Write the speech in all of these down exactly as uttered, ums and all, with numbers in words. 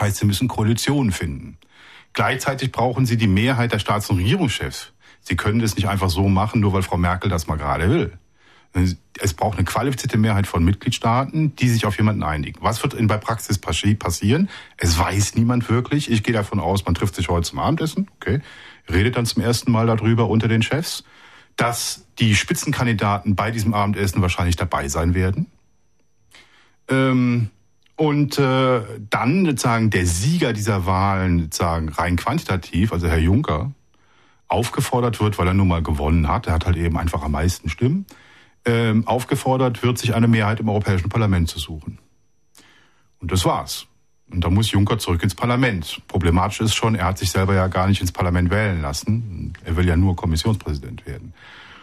Heißt, sie müssen Koalitionen finden. Gleichzeitig brauchen sie die Mehrheit der Staats- und Regierungschefs. Sie können das nicht einfach so machen, nur weil Frau Merkel das mal gerade will. Es braucht eine qualifizierte Mehrheit von Mitgliedstaaten, die sich auf jemanden einigen. Was wird in der Praxis passieren? Es weiß niemand wirklich. Ich gehe davon aus, man trifft sich heute zum Abendessen, okay, redet dann zum ersten Mal darüber unter den Chefs, dass die Spitzenkandidaten bei diesem Abendessen wahrscheinlich dabei sein werden. Ähm, und äh, dann sozusagen der Sieger dieser Wahlen sozusagen rein quantitativ, also Herr Juncker, aufgefordert wird, weil er nun mal gewonnen hat, er hat halt eben einfach am meisten Stimmen, ähm, aufgefordert wird, sich eine Mehrheit im Europäischen Parlament zu suchen. Und das war's. Und da muss Juncker zurück ins Parlament. Problematisch ist schon, er hat sich selber ja gar nicht ins Parlament wählen lassen. Er will ja nur Kommissionspräsident werden.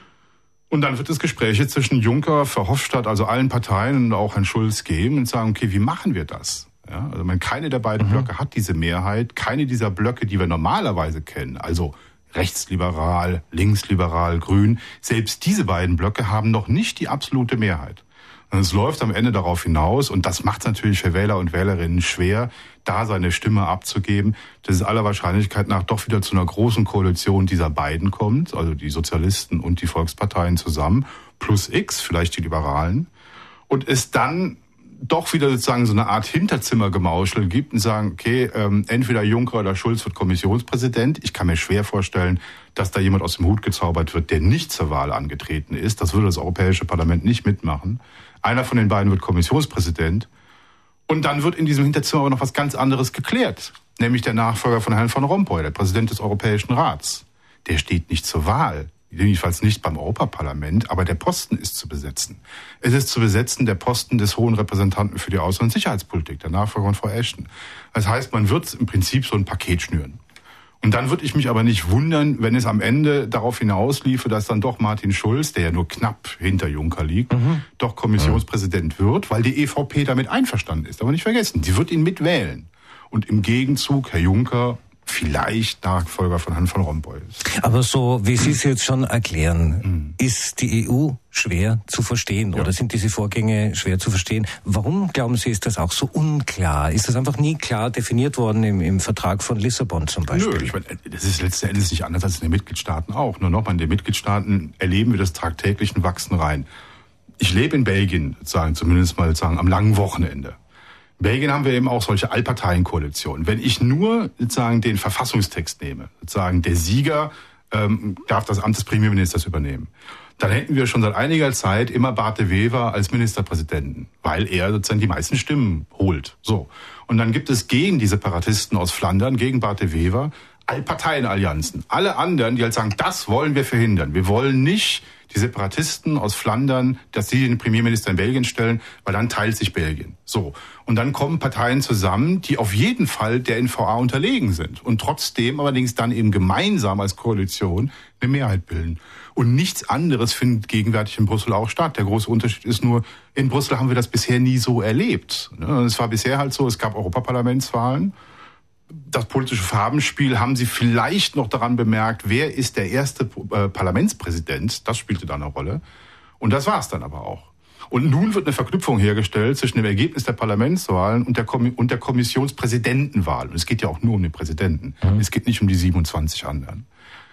Und dann wird es Gespräche zwischen Juncker, Verhofstadt, also allen Parteien und auch Herrn Schulz geben und sagen, okay, wie machen wir das? Ja, also man, keine der beiden mhm. Blöcke hat diese Mehrheit. Keine dieser Blöcke, die wir normalerweise kennen, also rechtsliberal, linksliberal, grün, selbst diese beiden Blöcke haben noch nicht die absolute Mehrheit. Und es läuft am Ende darauf hinaus, und das macht es natürlich für Wähler und Wählerinnen schwer, da seine Stimme abzugeben, dass es aller Wahrscheinlichkeit nach doch wieder zu einer großen Koalition dieser beiden kommt, also die Sozialisten und die Volksparteien zusammen, plus X, vielleicht die Liberalen, und es dann doch wieder sozusagen so eine Art Hinterzimmergemauschel gibt und sagen, okay, ähm, entweder Juncker oder Schulz wird Kommissionspräsident. Ich kann mir schwer vorstellen, dass da jemand aus dem Hut gezaubert wird, der nicht zur Wahl angetreten ist. Das würde das Europäische Parlament nicht mitmachen. Einer von den beiden wird Kommissionspräsident. Und dann wird in diesem Hinterzimmer aber noch was ganz anderes geklärt. Nämlich der Nachfolger von Herrn Van Rompuy, der Präsident des Europäischen Rats. Der steht nicht zur Wahl. Jedenfalls nicht beim Europaparlament, aber der Posten ist zu besetzen. Es ist zu besetzen der Posten des Hohen Repräsentanten für die Außen- und Sicherheitspolitik, der Nachfolger von Frau Ashton. Das heißt, man wird im Prinzip so ein Paket schnüren. Und dann würde ich mich aber nicht wundern, wenn es am Ende darauf hinausliefe, dass dann doch Martin Schulz, der ja nur knapp hinter Juncker liegt, mhm. doch Kommissionspräsident wird, weil die E V P damit einverstanden ist. Aber nicht vergessen, sie wird ihn mitwählen. Und im Gegenzug, Herr Juncker, vielleicht Nachfolger von Herrn Van Rompuy ist. Aber so, wie Sie es jetzt schon erklären, mhm. ist die E U schwer zu verstehen ja. oder sind diese Vorgänge schwer zu verstehen? Warum, glauben Sie, ist das auch so unklar? Ist das einfach nie klar definiert worden im, im Vertrag von Lissabon zum Beispiel? Nö, ich meine, das ist letzten Endes nicht anders als in den Mitgliedstaaten auch. Nur nochmal, in den Mitgliedstaaten erleben wir das tagtäglichen Wachsen rein. Ich lebe in Belgien, sozusagen, zumindest mal sozusagen am langen Wochenende. In Belgien haben wir eben auch solche Allparteienkoalitionen. Wenn ich nur sozusagen den Verfassungstext nehme, sozusagen der Sieger ähm, darf das Amt des Premierministers übernehmen, dann hätten wir schon seit einiger Zeit immer Bart de Wever als Ministerpräsidenten, weil er sozusagen die meisten Stimmen holt. So. Und dann gibt es gegen die Separatisten aus Flandern, gegen Bart de Wever, Allparteienallianzen. Alle anderen, die halt sagen, das wollen wir verhindern. Wir wollen nicht die Separatisten aus Flandern, dass sie den Premierminister in Belgien stellen, weil dann teilt sich Belgien. So. Und dann kommen Parteien zusammen, die auf jeden Fall der N V A unterlegen sind und trotzdem allerdings dann eben gemeinsam als Koalition eine Mehrheit bilden. Und nichts anderes findet gegenwärtig in Brüssel auch statt. Der große Unterschied ist nur, in Brüssel haben wir das bisher nie so erlebt. Es war bisher halt so, es gab Europaparlamentswahlen. Das politische Farbenspiel haben Sie vielleicht noch daran bemerkt, wer ist der erste äh, Parlamentspräsident, das spielte da eine Rolle. Und das war es dann aber auch. Und nun wird eine Verknüpfung hergestellt zwischen dem Ergebnis der Parlamentswahlen und der, Kom- und der Kommissionspräsidentenwahl. Und es geht ja auch nur um den Präsidenten. Mhm. Es geht nicht um die siebenundzwanzig anderen.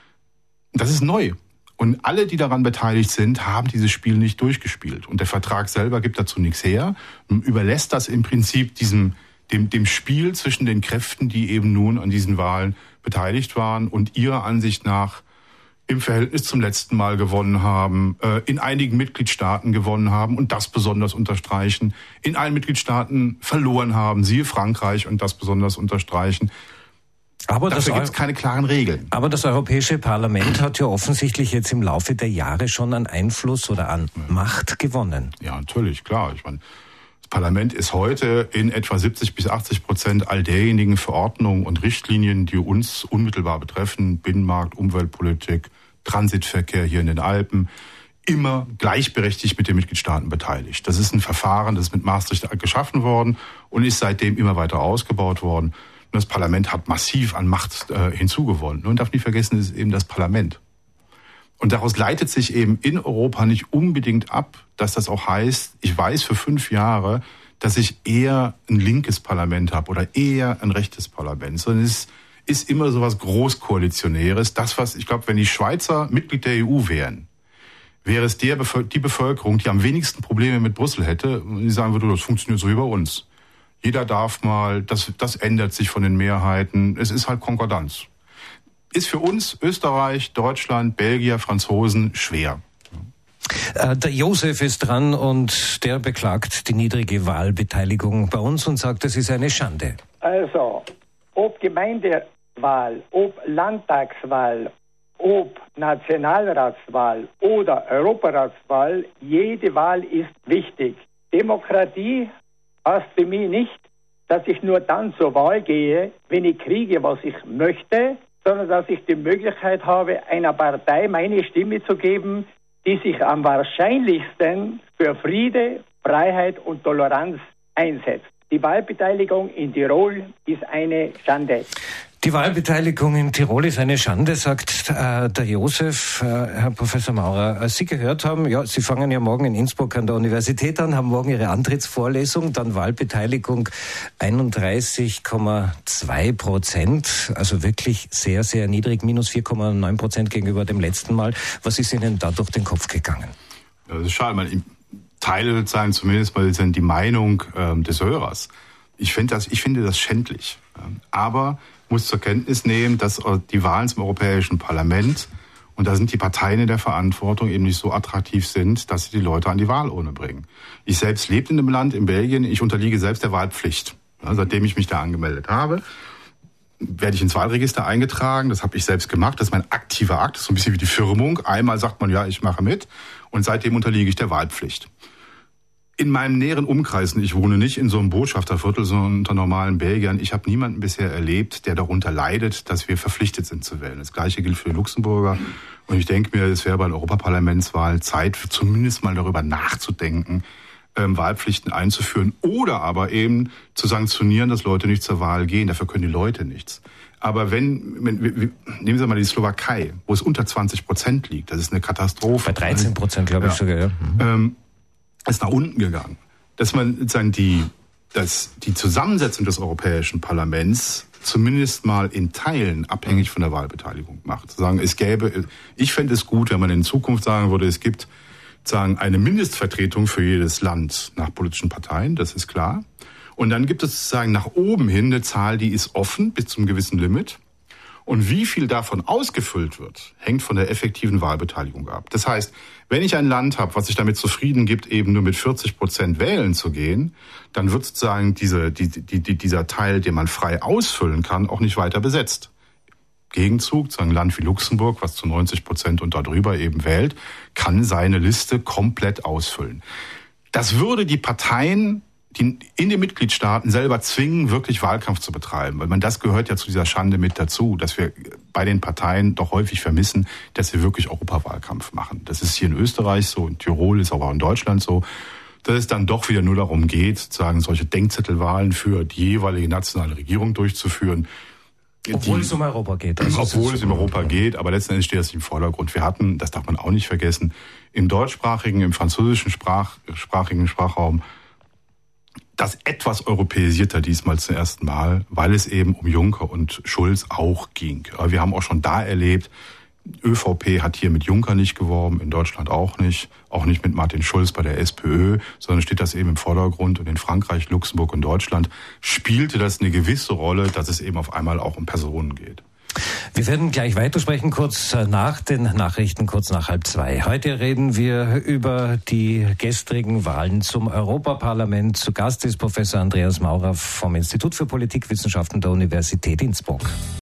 Das ist neu. Und alle, die daran beteiligt sind, haben dieses Spiel nicht durchgespielt. Und der Vertrag selber gibt dazu nichts her, überlässt das im Prinzip diesem Dem, dem Spiel zwischen den Kräften, die eben nun an diesen Wahlen beteiligt waren und ihrer Ansicht nach im Verhältnis zum letzten Mal gewonnen haben, äh, in einigen Mitgliedstaaten gewonnen haben und das besonders unterstreichen, in allen Mitgliedstaaten verloren haben, siehe Frankreich, und das besonders unterstreichen. Aber dafür gibt es keine klaren Regeln. Aber das Europäische Parlament hat ja offensichtlich jetzt im Laufe der Jahre schon an Einfluss oder an ja. Macht gewonnen. Ja, natürlich, klar. Ich meine, das Parlament ist heute in etwa siebzig bis achtzig Prozent all derjenigen Verordnungen und Richtlinien, die uns unmittelbar betreffen, Binnenmarkt, Umweltpolitik, Transitverkehr hier in den Alpen, immer gleichberechtigt mit den Mitgliedstaaten beteiligt. Das ist ein Verfahren, das ist mit Maastricht geschaffen worden und ist seitdem immer weiter ausgebaut worden. Und das Parlament hat massiv an Macht äh, hinzugewonnen. Und man darf nicht vergessen, es ist eben das Parlament. Und daraus leitet sich eben in Europa nicht unbedingt ab, dass das auch heißt, ich weiß für fünf Jahre, dass ich eher ein linkes Parlament habe oder eher ein rechtes Parlament, sondern es ist immer so was Großkoalitionäres. Das, was, ich glaube, wenn die Schweizer Mitglied der E U wären, wäre es der, die Bevölkerung, die am wenigsten Probleme mit Brüssel hätte, die sagen würde, das funktioniert so wie bei uns. Jeder darf mal, das, das ändert sich von den Mehrheiten. Es ist halt Konkordanz. Ist für uns Österreich, Deutschland, Belgier, Franzosen schwer. Der Josef ist dran und der beklagt die niedrige Wahlbeteiligung bei uns und sagt, das ist eine Schande. Also, ob Gemeindewahl, ob Landtagswahl, ob Nationalratswahl oder Europaratswahl, jede Wahl ist wichtig. Demokratie heißt für mich nicht, dass ich nur dann zur Wahl gehe, wenn ich kriege, was ich möchte, sondern dass ich die Möglichkeit habe, einer Partei meine Stimme zu geben, die sich am wahrscheinlichsten für Friede, Freiheit und Toleranz einsetzt. Die Wahlbeteiligung in Tirol ist eine Schande. Die Wahlbeteiligung in Tirol ist eine Schande, sagt äh, der Josef. Äh, Herr Professor Maurer, als Sie gehört haben, ja, Sie fangen ja morgen in Innsbruck an der Universität an, haben morgen Ihre Antrittsvorlesung, dann Wahlbeteiligung einunddreißig Komma zwei Prozent, also wirklich sehr, sehr niedrig, minus vier Komma neun Prozent gegenüber dem letzten Mal. Was ist Ihnen da durch den Kopf gegangen? Ja, das ist schade, man teile sozusagen zumindest mal die Meinung ähm, des Hörers. Ich finde das, ich finde das schändlich. Aber muss zur Kenntnis nehmen, dass die Wahlen zum Europäischen Parlament, und da sind die Parteien in der Verantwortung, eben nicht so attraktiv sind, dass sie die Leute an die Wahlurne bringen. Ich selbst lebe in einem Land, in Belgien, ich unterliege selbst der Wahlpflicht. Ja, seitdem ich mich da angemeldet habe, werde ich ins Wahlregister eingetragen. Das habe ich selbst gemacht. Das ist mein aktiver Akt. Das ist so ein bisschen wie die Firmung. Einmal sagt man, ja, ich mache mit. Und seitdem unterliege ich der Wahlpflicht. In meinem näheren Umkreis, ich wohne nicht in so einem Botschafterviertel, sondern unter normalen Belgiern, ich habe niemanden bisher erlebt, der darunter leidet, dass wir verpflichtet sind zu wählen. Das Gleiche gilt für die Luxemburger. Und ich denke mir, es wäre bei der Europaparlamentswahl Zeit, zumindest mal darüber nachzudenken, ähm, Wahlpflichten einzuführen oder aber eben zu sanktionieren, dass Leute nicht zur Wahl gehen. Dafür können die Leute nichts. Aber wenn, wenn wir, nehmen Sie mal die Slowakei, wo es unter zwanzig Prozent liegt, das ist eine Katastrophe. Bei dreizehn Prozent, glaube ich ja. sogar, ja. Mhm. Ähm, ist nach unten gegangen. Dass man sozusagen die, dass die Zusammensetzung des Europäischen Parlaments zumindest mal in Teilen abhängig von der Wahlbeteiligung macht. Zu sagen, es gäbe, ich fände es gut, wenn man in Zukunft sagen würde, es gibt sagen eine Mindestvertretung für jedes Land nach politischen Parteien, das ist klar. Und dann gibt es sozusagen nach oben hin eine Zahl, die ist offen bis zum gewissen Limit. Und wie viel davon ausgefüllt wird, hängt von der effektiven Wahlbeteiligung ab. Das heißt, wenn ich ein Land habe, was sich damit zufrieden gibt, eben nur mit vierzig Prozent wählen zu gehen, dann wird sozusagen diese, die, die, die, dieser Teil, den man frei ausfüllen kann, auch nicht weiter besetzt. Gegenzug, so ein Land wie Luxemburg, was zu neunzig Prozent und darüber eben wählt, kann seine Liste komplett ausfüllen. Das würde die Parteien die in den Mitgliedstaaten selber zwingen, wirklich Wahlkampf zu betreiben. Weil man das gehört ja zu dieser Schande mit dazu, dass wir bei den Parteien doch häufig vermissen, dass sie wirklich Europawahlkampf machen. Das ist hier in Österreich so, in Tirol ist aber auch in Deutschland so, dass es dann doch wieder nur darum geht, sozusagen solche Denkzettelwahlen für die jeweilige nationale Regierung durchzuführen. Obwohl die, es um Europa geht. Also obwohl es um Europa geht, aber letzten Endes steht das nicht im Vordergrund. Wir hatten, das darf man auch nicht vergessen, im deutschsprachigen, im französischen Sprach, sprachigen Sprachraum das etwas europäisierter diesmal zum ersten Mal, weil es eben um Juncker und Schulz auch ging. Wir haben auch schon da erlebt, ÖVP hat hier mit Juncker nicht geworben, in Deutschland auch nicht, auch nicht mit Martin Schulz bei der SPÖ, sondern steht das eben im Vordergrund. Und in Frankreich, Luxemburg und Deutschland spielte das eine gewisse Rolle, dass es eben auf einmal auch um Personen geht. Wir werden gleich weitersprechen, kurz nach den Nachrichten, kurz nach halb zwei. Heute reden wir über die gestrigen Wahlen zum Europaparlament. Zu Gast ist Professor Andreas Maurer vom Institut für Politikwissenschaften der Universität Innsbruck.